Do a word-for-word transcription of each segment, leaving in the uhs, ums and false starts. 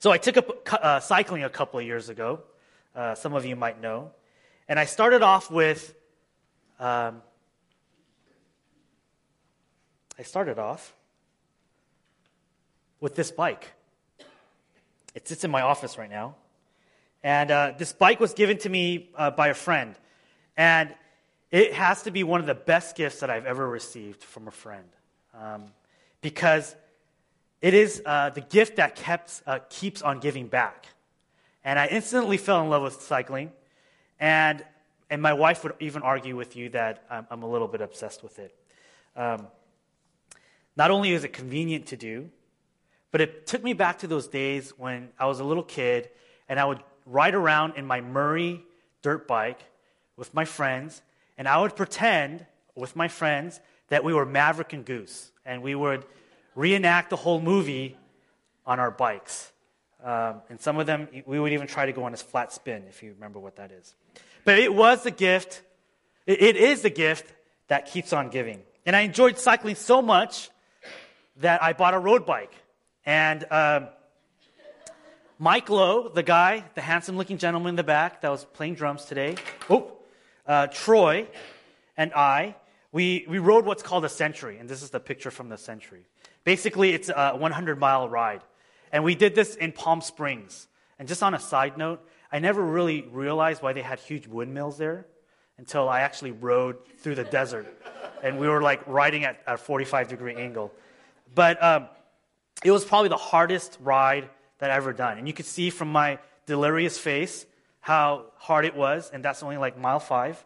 So I took up uh, cycling a couple of years ago. Uh, some of you might know. And I started off with, um, I started off with this bike. It sits in my office right now. And uh, this bike was given to me uh, by a friend. And it has to be one of the best gifts that I've ever received from a friend. Um, because it is uh, the gift that kept, uh, keeps on giving back. And I instantly fell in love with cycling. And and my wife would even argue with you that I'm, I'm a little bit obsessed with it. Um, not only is it convenient to do, but it took me back to those days when I was a little kid and I would ride around in my Murray dirt bike with my friends, and I would pretend with my friends that we were Maverick and Goose, and we would reenact the whole movie on our bikes. Um, and some of them, we would even try to go on this flat spin, if you remember what that is. But it was the gift, it, it is the gift that keeps on giving. And I enjoyed cycling so much that I bought a road bike. And um, Mike Lowe, the guy, the handsome-looking gentleman in the back that was playing drums today, oh, uh, Troy and I, we, we rode what's called a Century. And this is the picture from the Century. Basically, it's a one hundred mile ride. And we did this in Palm Springs. And just on a side note, I never really realized why they had huge windmills there until I actually rode through the desert. And we were like riding at a forty-five degree angle. But um, it was probably the hardest ride that I've ever done. And you could see from my delirious face how hard it was. And that's only like mile five.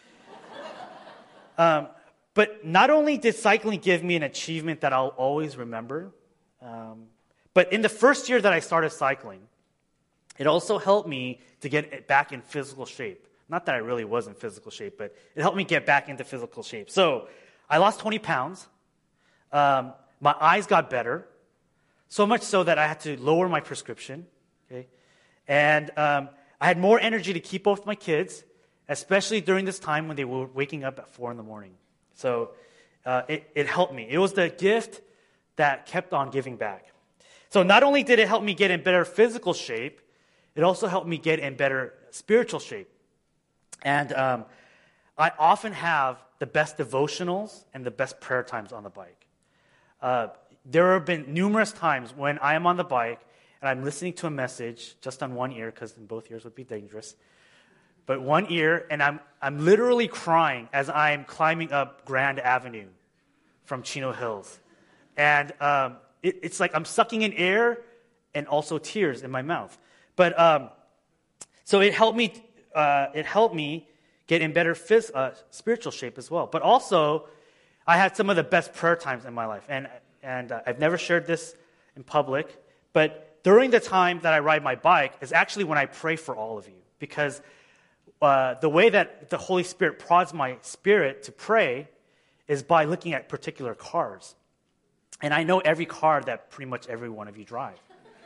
um, but not only did cycling give me an achievement that I'll always remember, um, but in the first year that I started cycling, it also helped me to get back in physical shape. Not that I really was in physical shape, but it helped me get back into physical shape. So I lost twenty pounds. Um, my eyes got better, so much so that I had to lower my prescription. Okay, and um, I had more energy to keep up with my kids, especially during this time when they were waking up at four in the morning. So uh, it, it helped me. It was the gift that kept on giving back. So not only did it help me get in better physical shape, it also helped me get in better spiritual shape. And um, I often have the best devotionals and the best prayer times on the bike. Uh, there have been numerous times when I am on the bike and I'm listening to a message just on one ear, because in both ears would be dangerous, but one ear, and I'm I'm literally crying as I'm climbing up Grand Avenue from Chino Hills. And um, it, it's like I'm sucking in air and also tears in my mouth. But um, so it helped me. Uh, it helped me get in better phys- uh, spiritual shape as well. But also, I had some of the best prayer times in my life, and and uh, I've never shared this in public. But during the time that I ride my bike is actually when I pray for all of you, because uh, the way that the Holy Spirit prods my spirit to pray is by looking at particular cars, and I know every car that pretty much every one of you drive.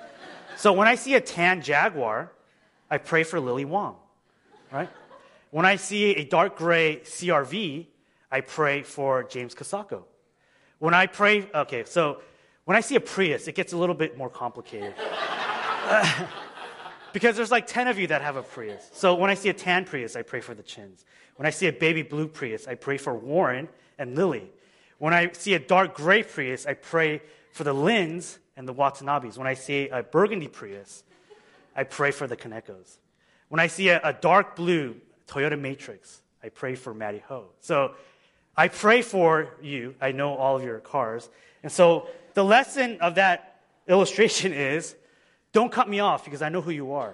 So when I see a tan Jaguar, I pray for Lily Wong, right? When I see a dark gray C R V, I pray for James Casacco. When I pray, okay, so when I see a Prius, it gets a little bit more complicated. uh, because there's like ten of you that have a Prius. So when I see a tan Prius, I pray for the Chins. When I see a baby blue Prius, I pray for Warren and Lily. When I see a dark gray Prius, I pray for the Lins and the Watanabes. When I see a burgundy Prius, I pray for the Kanekos. When I see a, a dark blue Toyota Matrix, I pray for Matty Ho. So I pray for you. I know all of your cars. And so the lesson of that illustration is, don't cut me off because I know who you are.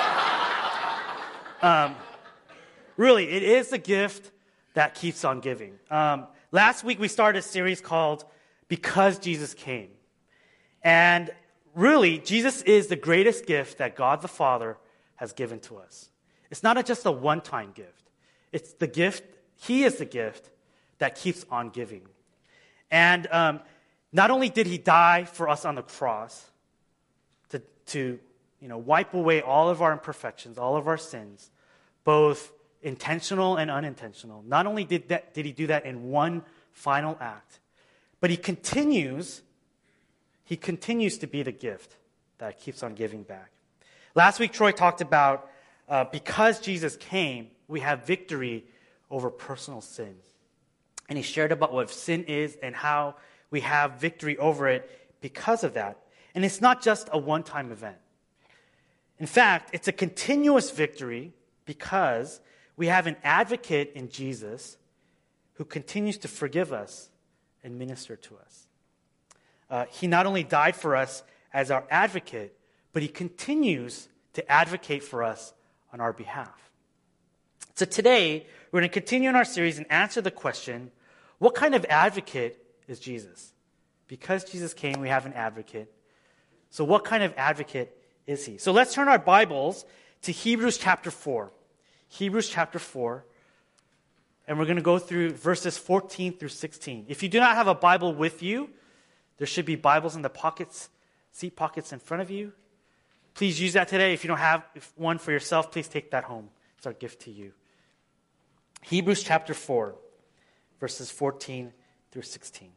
um, really, it is the gift that keeps on giving. Um, last week we started a series called Because Jesus Came. And really, Jesus is the greatest gift that God the Father has given to us. It's not a, just a one-time gift. It's the gift, He is the gift that keeps on giving. And um, not only did He die for us on the cross to, to you know, wipe away all of our imperfections, all of our sins, both intentional and unintentional, not only did, that, did He do that in one final act, but He continues, He continues to be the gift that keeps on giving back. Last week, Troy talked about uh, because Jesus came, we have victory over personal sin. And he shared about what sin is and how we have victory over it because of that. And it's not just a one-time event. In fact, it's a continuous victory because we have an advocate in Jesus who continues to forgive us and minister to us. Uh, he not only died for us as our advocate, but he continues to advocate for us on our behalf. So today, we're going to continue in our series and answer the question, what kind of advocate is Jesus? Because Jesus came, we have an advocate. So what kind of advocate is he? So let's turn our Bibles to Hebrews chapter four. Hebrews chapter four. And we're going to go through verses fourteen through sixteen. If you do not have a Bible with you, there should be Bibles in the pockets, seat pockets in front of you. Please use that today. If you don't have one for yourself, please take that home. It's our gift to you. Hebrews chapter four, verses fourteen through sixteen.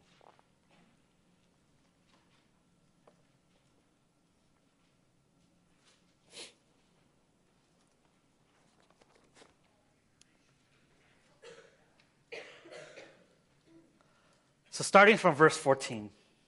So starting from verse fourteen.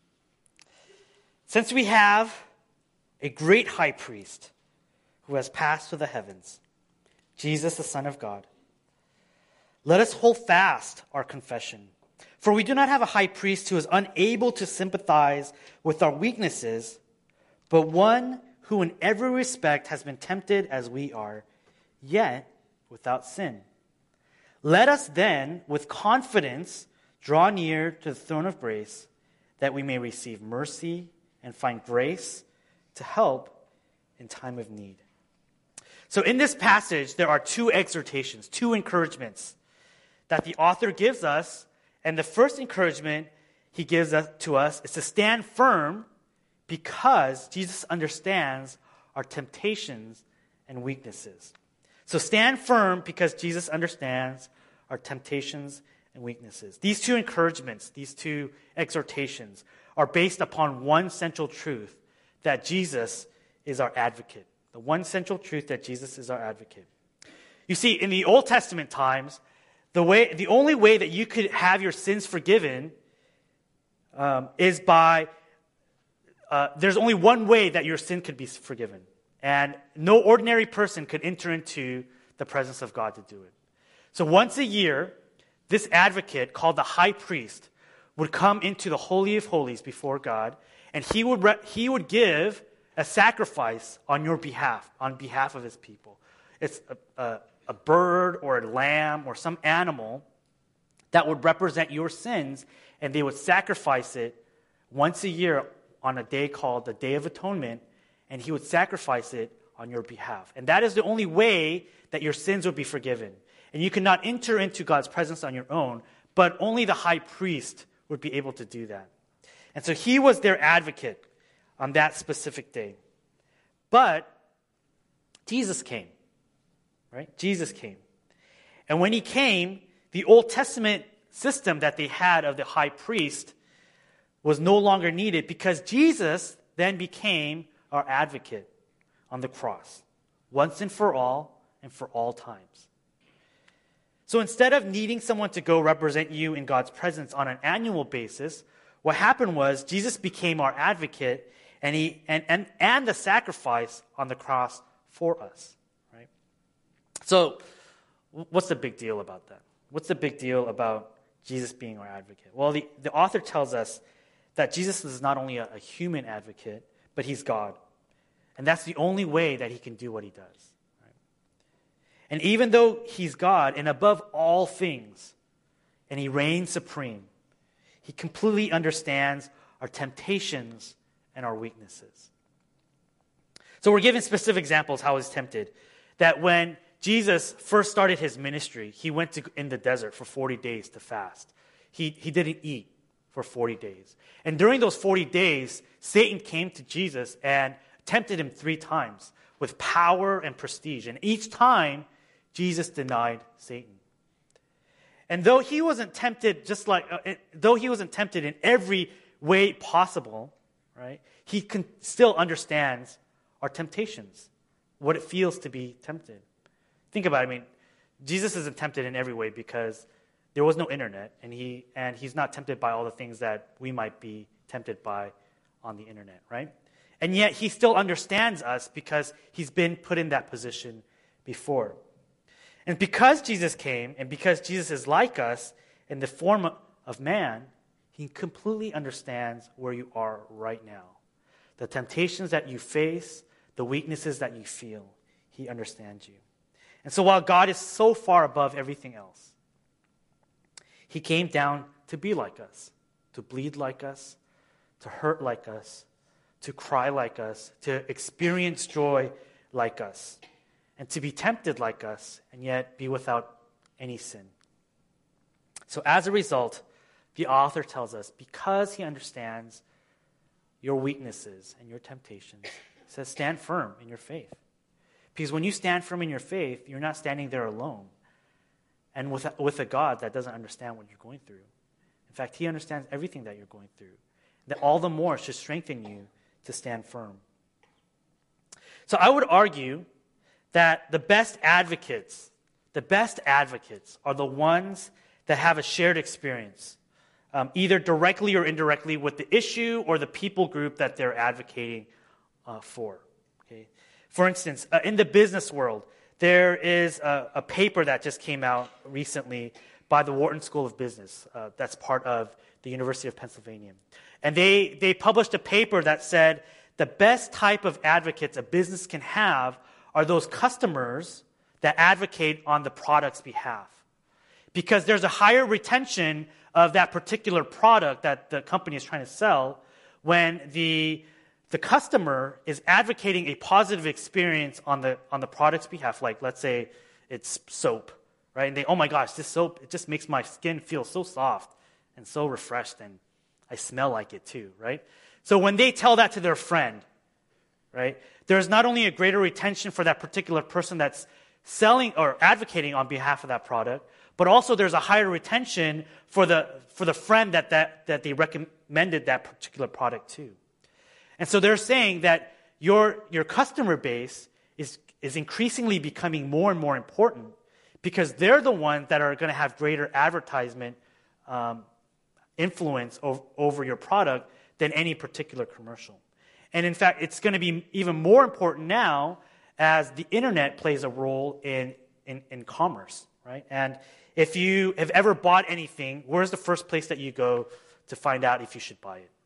Since we have a great high priest who has passed through the heavens, Jesus, the Son of God, let us hold fast our confession. For we do not have a high priest who is unable to sympathize with our weaknesses, but one who in every respect has been tempted as we are, yet without sin. Let us then, with confidence, draw near to the throne of grace, that we may receive mercy and find grace to help in time of need. So in this passage, there are two exhortations, two encouragements that the author gives us. And the first encouragement he gives us, to us is to stand firm because Jesus understands our temptations and weaknesses. So stand firm because Jesus understands our temptations and weaknesses. These two encouragements, these two exhortations are based upon one central truth, that Jesus is our advocate. The one central truth that Jesus is our advocate. You see, in the Old Testament times, the way, the only way that you could have your sins forgiven um, is by, uh, there's only one way that your sin could be forgiven. And no ordinary person could enter into the presence of God to do it. So once a year, this advocate, called the high priest, would come into the Holy of Holies before God, and he would re- he would give a sacrifice on your behalf, on behalf of his people. It's a, a, a bird or a lamb or some animal that would represent your sins, and they would sacrifice it once a year on a day called the Day of Atonement, and he would sacrifice it on your behalf. And that is the only way that your sins would be forgiven. And you cannot enter into God's presence on your own, but only the high priest would be able to do that. And so he was their advocate on that specific day. But Jesus came, right? Jesus came. And when he came, the Old Testament system that they had of the high priest was no longer needed because Jesus then became our advocate on the cross, once and for all and for all times. So instead of needing someone to go represent you in God's presence on an annual basis, what happened was Jesus became our advocate and he and, and, and the sacrifice on the cross for us. Right? So what's the big deal about that? What's the big deal about Jesus being our advocate? Well, the, the author tells us that Jesus is not only a, a human advocate, but he's God. And that's the only way that he can do what he does. And even though he's God and above all things, and he reigns supreme, he completely understands our temptations and our weaknesses. So we're given specific examples how he's tempted. That when Jesus first started his ministry, he went to, in the desert for forty days to fast. He, he didn't eat for forty days. And during those forty days, Satan came to Jesus and tempted him three times with power and prestige. And each time, Jesus denied Satan. And though he wasn't tempted just like, uh, it, though he wasn't tempted in every way possible, right? He can still understands our temptations, what it feels to be tempted. Think about it. I mean, Jesus isn't tempted in every way because there was no internet, and he and he's not tempted by all the things that we might be tempted by on the internet, right? And yet he still understands us because he's been put in that position before. And because Jesus came, and because Jesus is like us in the form of man, he completely understands where you are right now. The temptations that you face, the weaknesses that you feel, he understands you. And so while God is so far above everything else, he came down to be like us, to bleed like us, to hurt like us, to cry like us, to experience joy like us, and to be tempted like us, and yet be without any sin. So as a result, the author tells us, because he understands your weaknesses and your temptations, he says, stand firm in your faith. Because when you stand firm in your faith, you're not standing there alone and with a, with a God that doesn't understand what you're going through. In fact, he understands everything that you're going through. That all the more should strengthen you to stand firm. So I would argue that the best advocates, the best advocates are the ones that have a shared experience, um, either directly or indirectly with the issue or the people group that they're advocating uh, for. Okay? For instance, uh, in the business world, there is a, a paper that just came out recently by the Wharton School of Business. Uh, that's part of the University of Pennsylvania. And they, they published a paper that said the best type of advocates a business can have are those customers that advocate on the product's behalf. Because there's a higher retention of that particular product that the company is trying to sell when the, the customer is advocating a positive experience on the, on the product's behalf. Like, let's say it's soap, right? And they, oh my gosh, this soap, it just makes my skin feel so soft and so refreshed, and I smell like it too, right? So when they tell that to their friend, right, there's not only a greater retention for that particular person that's selling or advocating on behalf of that product, but also there's a higher retention for the for the friend that, that, that they recommended that particular product to. And so they're saying that your, your customer base is, is increasingly becoming more and more important because they're the ones that are going to have greater advertisement um, influence over, over your product than any particular commercial. And in fact, it's going to be even more important now as the internet plays a role in, in, in commerce, right? And if you have ever bought anything, where's the first place that you go to find out if you should buy it?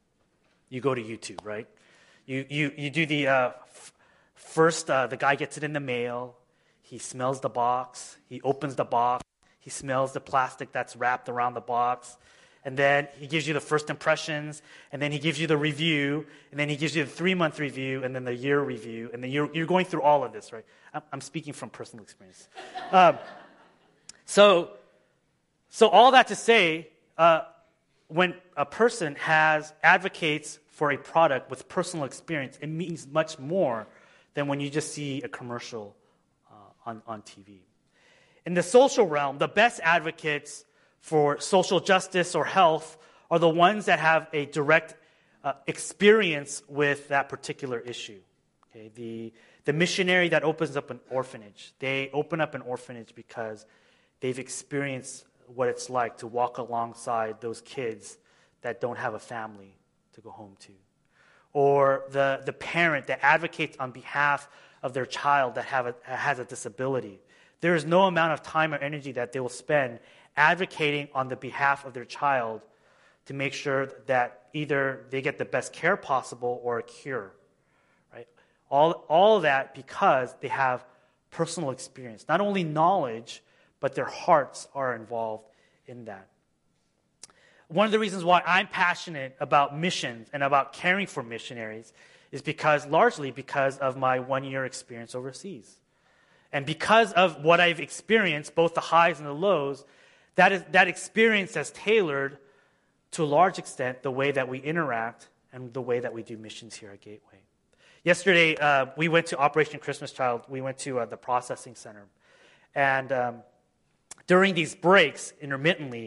You go to YouTube, right? You you you do the uh, f- first. Uh, the guy gets it in the mail. He smells the box. He opens the box. He smells the plastic that's wrapped around the box. And then he gives you the first impressions, and then he gives you the review, and then he gives you the three-month review, and then the year review, and then you're, you're going through all of this, right? I'm, I'm speaking from personal experience. Um, so, so all that to say, uh, when a person has advocates for a product with personal experience, it means much more than when you just see a commercial uh, on, on T V. In the social realm, the best advocates for social justice or health are the ones that have a direct uh, experience with that particular issue. Okay? The, the missionary that opens up an orphanage, they open up an orphanage because they've experienced what it's like to walk alongside those kids that don't have a family to go home to. Or the, the parent that advocates on behalf of their child that have a, has a disability. There is no amount of time or energy that they will spend advocating on the behalf of their child to make sure that either they get the best care possible or a cure, right? All, all of that because they have personal experience. Not only knowledge, but their hearts are involved in that. One of the reasons why I'm passionate about missions and about caring for missionaries is because, largely because of my one-year experience overseas. And because of what I've experienced, both the highs and the lows, that is that experience has tailored, to a large extent, the way that we interact and the way that we do missions here at Gateway. Yesterday, uh, we went to Operation Christmas Child. We went to uh, the processing center. And um, during these breaks, intermittently,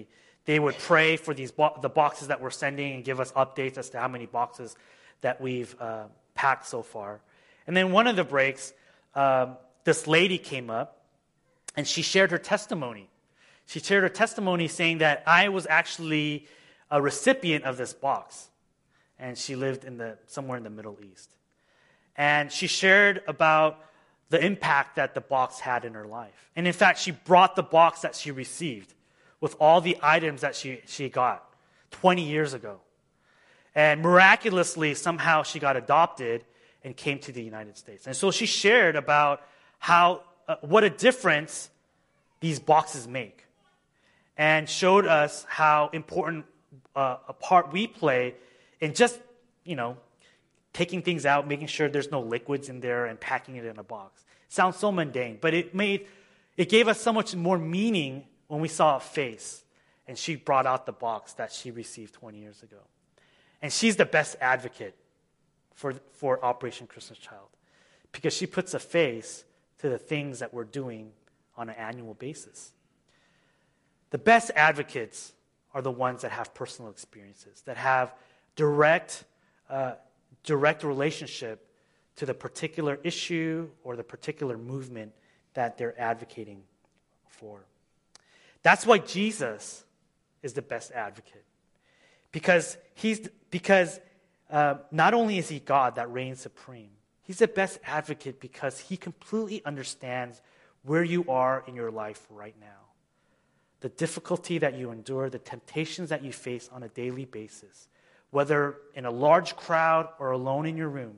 they would pray for these bo- the boxes that we're sending and give us updates as to how many boxes that we've uh, packed so far. And then one of the breaks, um, this lady came up, and she shared her testimony. She shared her testimony saying that I was actually a recipient of this box, and she lived in the somewhere in the Middle East. And she shared about the impact that the box had in her life. And in fact, she brought the box that she received with all the items that she, she got twenty years ago. And miraculously, somehow she got adopted and came to the United States. And so she shared about how uh, what a difference these boxes make, and showed us how important uh, a part we play in just, you know, taking things out, making sure there's no liquids in there, and packing it in a box. It sounds so mundane, but it made it gave us so much more meaning when we saw a face, and she brought out the box that she received twenty years ago. And she's the best advocate for, for Operation Christmas Child, because she puts a face to the things that we're doing on an annual basis. The best advocates are the ones that have personal experiences, that have direct, uh, direct relationship to the particular issue or the particular movement that they're advocating for. That's why Jesus is the best advocate, because he's because uh, not only is he God that reigns supreme, he's the best advocate because he completely understands where you are in your life right now, the difficulty that you endure, the temptations that you face on a daily basis, whether in a large crowd or alone in your room.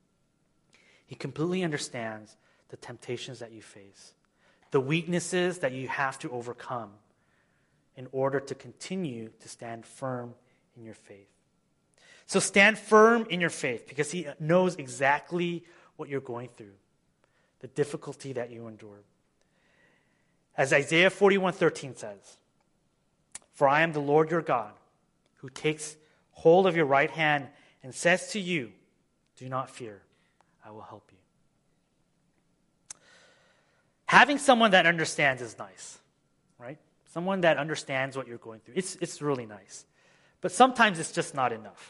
He completely understands the temptations that you face, the weaknesses that you have to overcome in order to continue to stand firm in your faith. So stand firm in your faith, because he knows exactly what you're going through, the difficulty that you endure. As Isaiah forty-one thirteen says, "For I am the Lord your God, who takes hold of your right hand and says to you, 'Do not fear, I will help you.'" Having someone that understands is nice, right? Someone that understands what you're going through. It's, it's really nice. But sometimes it's just not enough.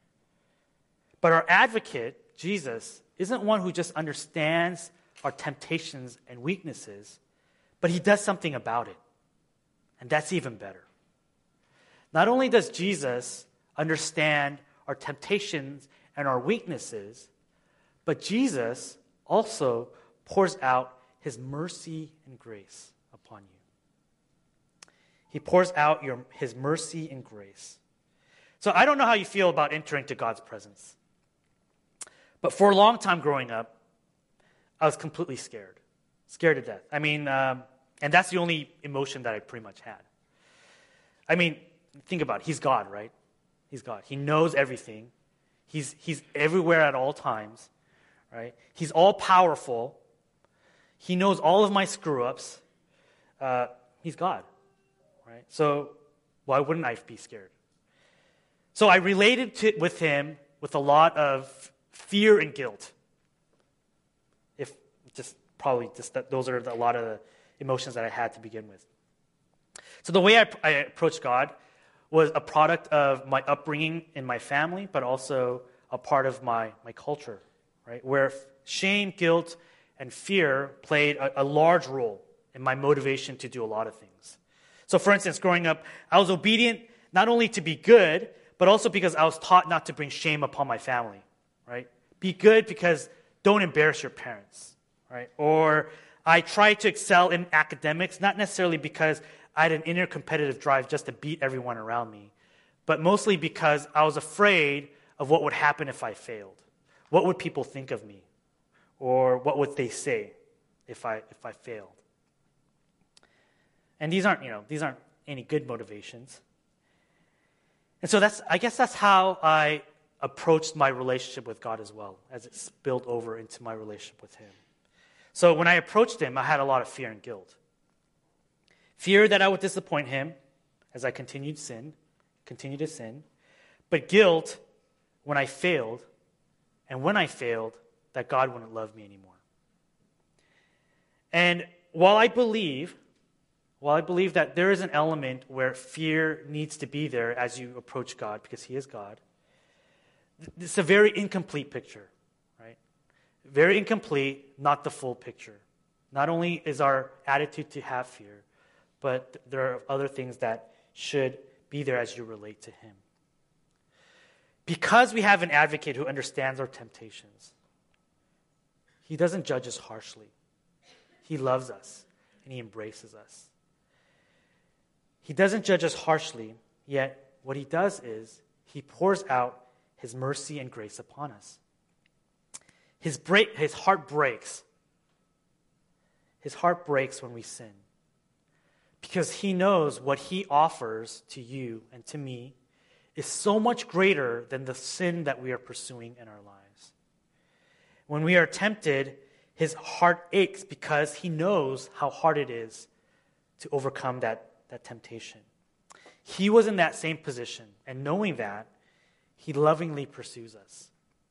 But our advocate, Jesus, isn't one who just understands our temptations and weaknesses, but he does something about it. And that's even better. Not only does Jesus understand our temptations and our weaknesses, but Jesus also pours out his mercy and grace upon you. He pours out your, his mercy and grace. So I don't know how you feel about entering to God's presence. But for a long time growing up, I was completely scared. Scared to death. I mean, um, and that's the only emotion that I pretty much had. I mean, think about it. He's God, right? He's God. He knows everything. He's, he's everywhere at all times, right? He's all-powerful. He knows all of my screw-ups. Uh, he's God, right? So why wouldn't I be scared? So I related to, with him with a lot of fear and guilt. If just probably just that, those are a lot of the emotions that I had to begin with. So the way I, I approached God was a product of my upbringing in my family, but also a part of my, my culture, right? Where shame, guilt, and fear played a, a large role in my motivation to do a lot of things. So for instance, growing up, I was obedient not only to be good, but also because I was taught not to bring shame upon my family, right? Be good because don't embarrass your parents, right? Or I tried to excel in academics, not necessarily because I had an inner competitive drive just to beat everyone around me, but mostly because I was afraid of what would happen if I failed. What would people think of me? Or what would they say if I if I failed? And these aren't, you know, these aren't any good motivations. And so that's, I guess that's how I approached my relationship with God as well, as it spilled over into my relationship with him. So when I approached him, I had a lot of fear and guilt. Fear that I would disappoint him as I continued sin, continued to sin, but guilt when I failed, and when I failed, that God wouldn't love me anymore. And while I believe, Well, I believe that there is an element where fear needs to be there as you approach God, because He is God. It's a very incomplete picture, right? Very incomplete, not the full picture. Not only is our attitude to have fear, but there are other things that should be there as you relate to Him. Because we have an advocate who understands our temptations, He doesn't judge us harshly. He loves us, and He embraces us. He doesn't judge us harshly, yet what He does is He pours out His mercy and grace upon us. His, break, his heart breaks. His heart breaks when we sin, because He knows what He offers to you and to me is so much greater than the sin that we are pursuing in our lives. When we are tempted, His heart aches because He knows how hard it is to overcome that, that temptation. He was in that same position, and knowing that, He lovingly pursues us.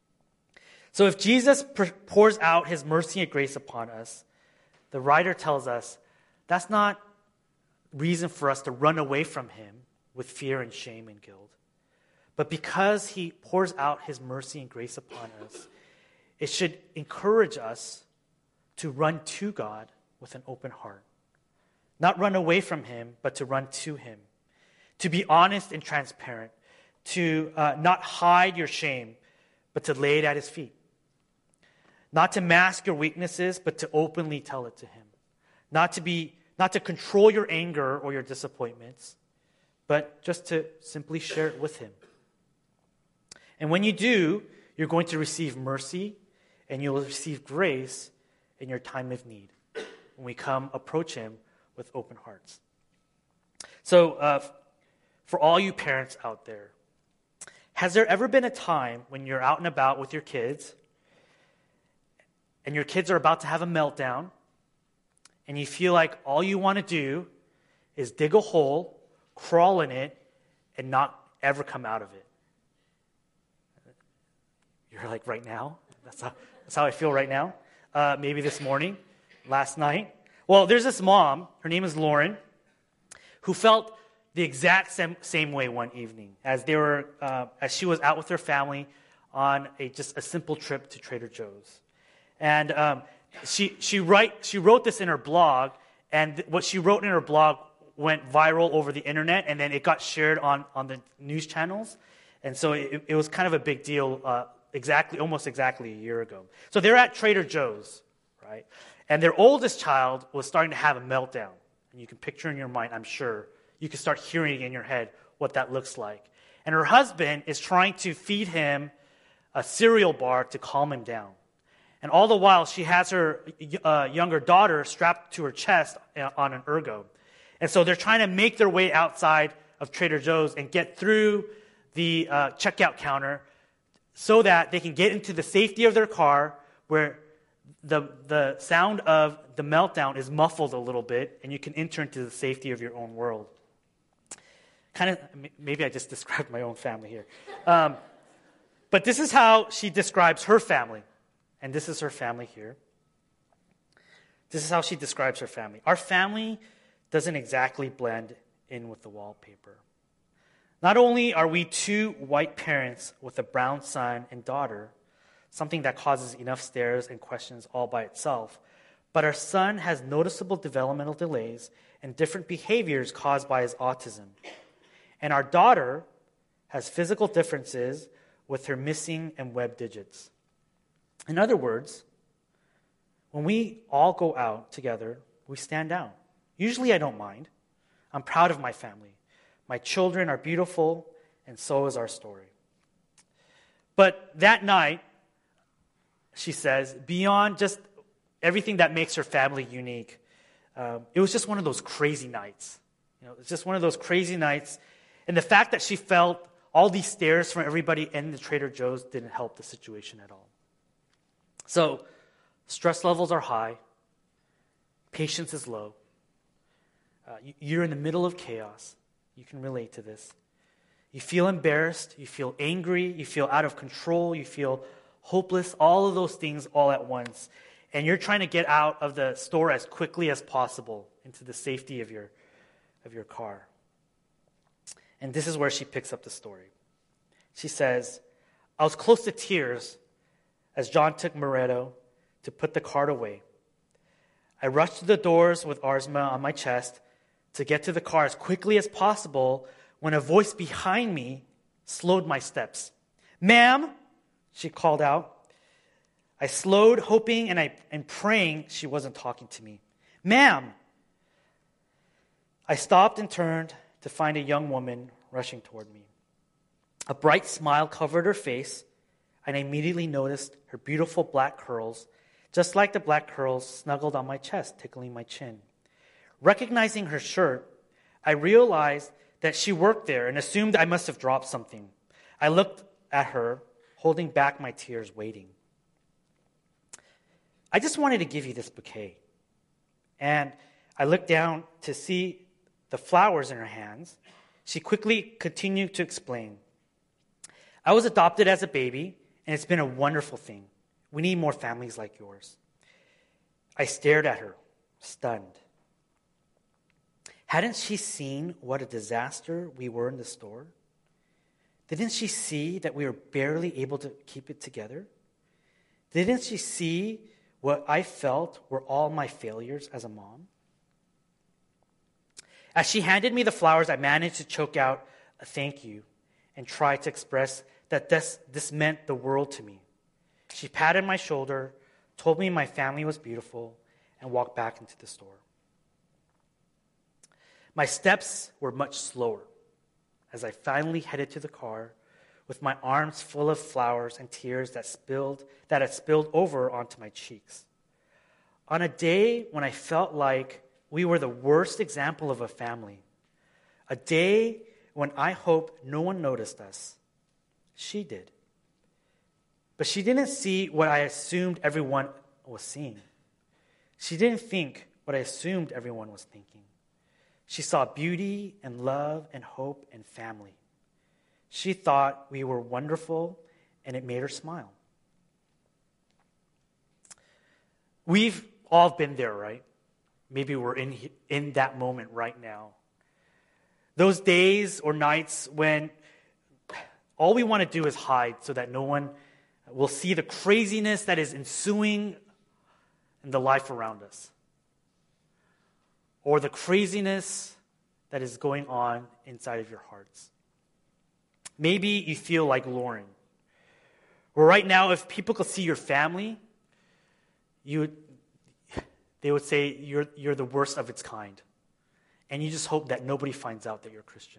So if Jesus pours out His mercy and grace upon us, the writer tells us that's not reason for us to run away from Him with fear and shame and guilt. But because He pours out His mercy and grace upon us, it should encourage us to run to God with an open heart. Not run away from Him, but to run to Him. To be honest and transparent. To uh, not hide your shame, but to lay it at His feet. Not to mask your weaknesses, but to openly tell it to Him. Not to be, not to control your anger or your disappointments, but just to simply share it with Him. And when you do, you're going to receive mercy and you will receive grace in your time of need when we come approach Him with open hearts. So, uh, for all you parents out there, has there ever been a time when you're out and about with your kids and your kids are about to have a meltdown and you feel like all you want to do is dig a hole, crawl in it, and not ever come out of it? You're like, right now? That's how, that's how I feel right now. Uh, maybe this morning, last night. Well, there's this mom, her name is Lauren, who felt the exact same, same way one evening as they were, uh, as she was out with her family on a just a simple trip to Trader Joe's. And um, she she write she wrote this in her blog, and th- what she wrote in her blog went viral over the internet, and then it got shared on, on the news channels. And so it, it was kind of a big deal uh, exactly, almost exactly a year ago. So they're at Trader Joe's, right? And their oldest child was starting to have a meltdown. And you can picture in your mind, I'm sure, you can start hearing in your head what that looks like. And her husband is trying to feed him a cereal bar to calm him down. And all the while, she has her uh, younger daughter strapped to her chest on an ergo. And so they're trying to make their way outside of Trader Joe's and get through the uh, checkout counter so that they can get into the safety of their car where the the sound of the meltdown is muffled a little bit and you can enter into the safety of your own world. Kind of, maybe I just described my own family here. Um, but this is how she describes her family. And this is her family here. This is how she describes her family. Our family doesn't exactly blend in with the wallpaper. Not only are we two white parents with a brown son and daughter, something that causes enough stares and questions all by itself, but our son has noticeable developmental delays and different behaviors caused by his autism. And our daughter has physical differences with her missing and webbed digits. In other words, when we all go out together, we stand out. Usually I don't mind. I'm proud of my family. My children are beautiful, and so is our story. But that night, she says, beyond just everything that makes her family unique, um, it was just one of those crazy nights. You know, it's just one of those crazy nights. And the fact that she felt all these stares from everybody in the Trader Joe's didn't help the situation at all. So, stress levels are high. Patience is low. Uh, you're in the middle of chaos. You can relate to this. You feel embarrassed. You feel angry. You feel out of control. You feel hopeless. All of those things all at once. And you're trying to get out of the store as quickly as possible into the safety of your, of your car. And this is where she picks up the story. She says, I was close to tears as John took Moretto to put the card away. I rushed to the doors with Arzma on my chest to get to the car as quickly as possible when a voice behind me slowed my steps. Ma'am, she called out. I slowed, hoping and, I, and praying she wasn't talking to me. Ma'am! I stopped and turned to find a young woman rushing toward me. A bright smile covered her face, and I immediately noticed her beautiful black curls, just like the black curls snuggled on my chest, tickling my chin. Recognizing her shirt, I realized that she worked there and assumed I must have dropped something. I looked at her, holding back my tears, waiting. I just wanted to give you this bouquet. And I looked down to see the flowers in her hands. She quickly continued to explain. I was adopted as a baby, and it's been a wonderful thing. We need more families like yours. I stared at her, stunned. Hadn't she seen what a disaster we were in the store? Didn't she see that we were barely able to keep it together? Didn't she see what I felt were all my failures as a mom? As she handed me the flowers, I managed to choke out a thank you and try to express that this, this meant the world to me. She patted my shoulder, told me my family was beautiful, and walked back into the store. My steps were much slower as I finally headed to the car with my arms full of flowers and tears that spilled that had spilled over onto my cheeks. On a day when I felt like we were the worst example of a family, a day when I hoped no one noticed us, she did. But she didn't see what I assumed everyone was seeing. She didn't think what I assumed everyone was thinking. She saw beauty and love and hope and family. She thought we were wonderful, and it made her smile. We've all been there, right? Maybe we're in, in that moment right now. Those days or nights when all we want to do is hide so that no one will see the craziness that is ensuing in the life around us, or the craziness that is going on inside of your hearts. Maybe you feel like Lauren, where right now, if people could see your family, you would, they would say you're, you're the worst of its kind. And you just hope that nobody finds out that you're a Christian.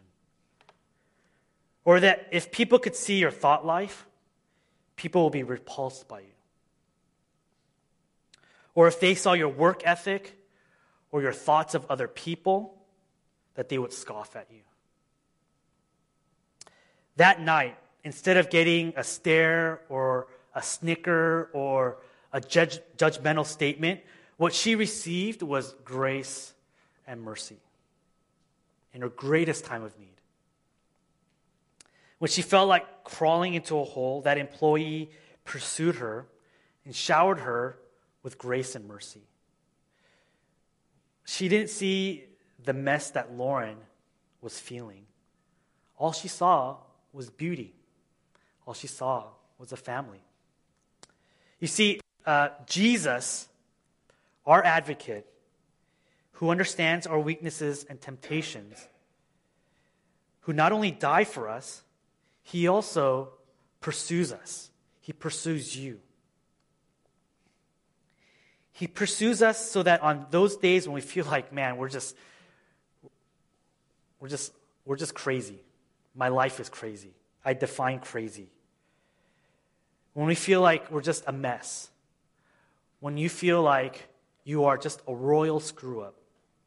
Or that if people could see your thought life, people will be repulsed by you. Or if they saw your work ethic or your thoughts of other people, that they would scoff at you. That night, instead of getting a stare or a snicker or a judge, judgmental statement, what she received was grace and mercy in her greatest time of need. When she felt like crawling into a hole, that employee pursued her and showered her with grace and mercy. She didn't see the mess that Lauren was feeling. All she saw was beauty. All she saw was a family. You see, uh, Jesus, our advocate, who understands our weaknesses and temptations, who not only died for us, he also pursues us. He pursues you. He pursues us so that on those days when we feel like, man, we're just, we're just, we're just crazy. My life is crazy. I define crazy. When we feel like we're just a mess. When you feel like you are just a royal screw-up.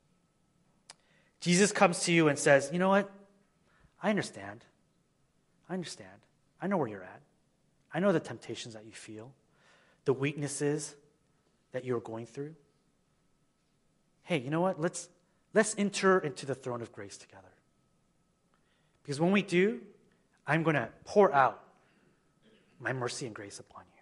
Jesus comes to you and says, you know what? I understand. I understand. I know where you're at. I know the temptations that you feel, the weaknesses that you're going through. Hey, you know what? Let's let's enter into the throne of grace together. Because when we do, I'm going to pour out my mercy and grace upon you.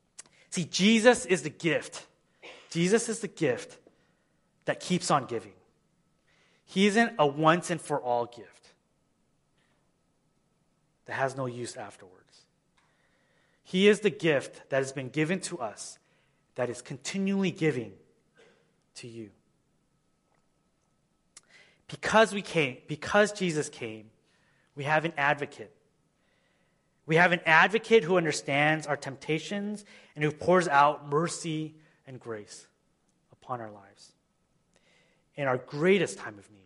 See, Jesus is the gift. Jesus is the gift that keeps on giving. He isn't a once and for all gift that has no use afterwards. He is the gift that has been given to us that is continually giving to you. Because we came, because Jesus came, we have an advocate. We have an advocate who understands our temptations and who pours out mercy and grace upon our lives in our greatest time of need.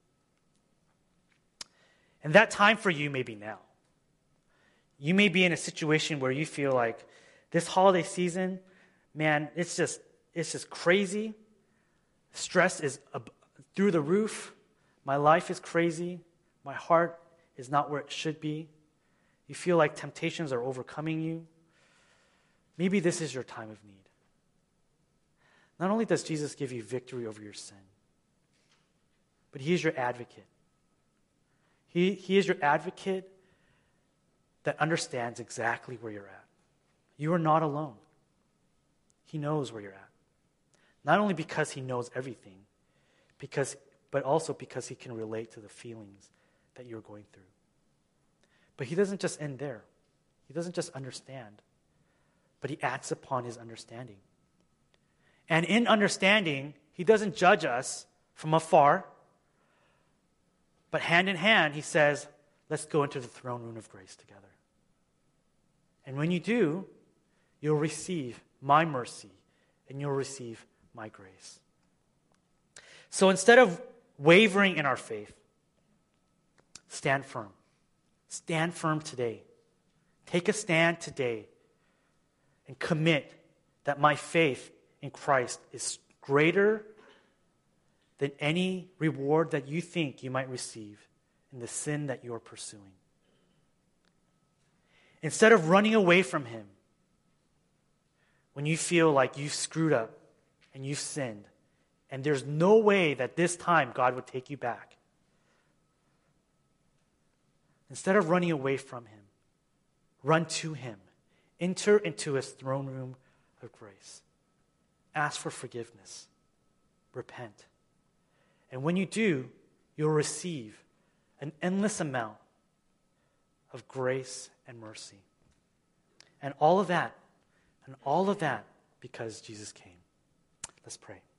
And that time for you may be now. You may be in a situation where you feel like this holiday season, man, it's just it's just crazy. Stress is ab- through the roof. My life is crazy. My heart is not where it should be. You feel like temptations are overcoming you. Maybe this is your time of need. Not only does Jesus give you victory over your sin, but he is your advocate. He, he is your advocate that understands exactly where you're at. You are not alone. He knows where you're at. Not only because he knows everything, because, but also because he can relate to the feelings that you're going through. But he doesn't just end there. He doesn't just understand, but he acts upon his understanding. And in understanding, he doesn't judge us from afar, but hand in hand, he says, let's go into the throne room of grace together. And when you do, you'll receive my mercy and you'll receive my grace. So instead of wavering in our faith, stand firm. Stand firm today. Take a stand today and commit that my faith in Christ is greater than any reward that you think you might receive in the sin that you're pursuing. Instead of running away from him when you feel like you've screwed up and you've sinned, and there's no way that this time God would take you back. Instead of running away from him, run to him. Enter into his throne room of grace. Ask for forgiveness. Repent. And when you do, you'll receive an endless amount of grace and mercy. And all of that, and all of that because Jesus came. Let's pray.